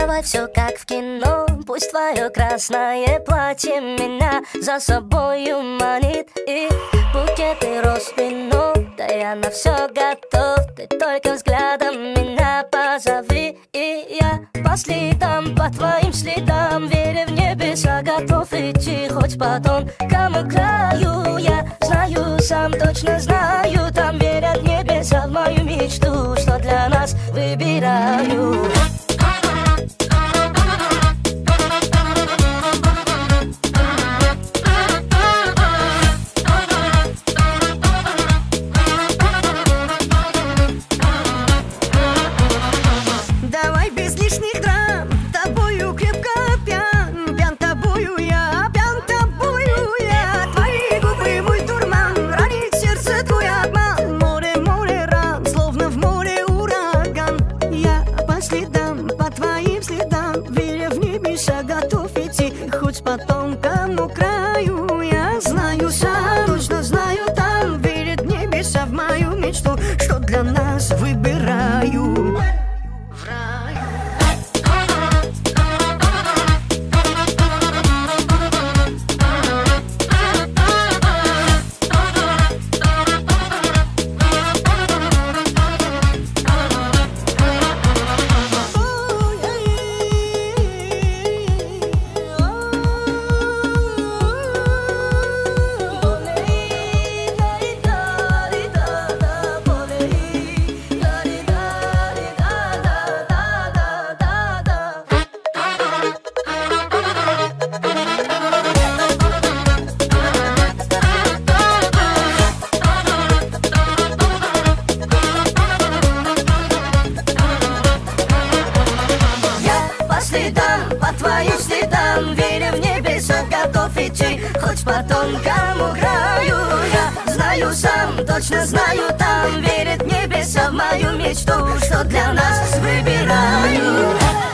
Давай все как в кино, пусть твое красное платье меня за собою манит. И букеты роз вино, да я на все готов. Ты только взглядом меня позови, и я по следам, по твоим следам, веря в небеса, готов идти хоть по тонкому краю. Я знаю, сам точно знаю, там верят небеса в мою мечту, что для нас выбираю. Давай без лишних драм, тобою крепко пьян, пьян тобою я, пьян тобою я. Твои губы мой дурман, ранит сердце твой обман. Море, море ран, словно в море ураган. Я по следам, по твоим следам, веря в небеса, готов идти хоть по тонкому краю. Я знаю сам, точно знаю, там верят небеса в мою мечту, что для нас выбираю. По твоим следам, веря в небеса, готов идти хоть по тонкому краю. Я знаю сам, точно знаю, там верят небеса в мою мечту, что для нас выбираю.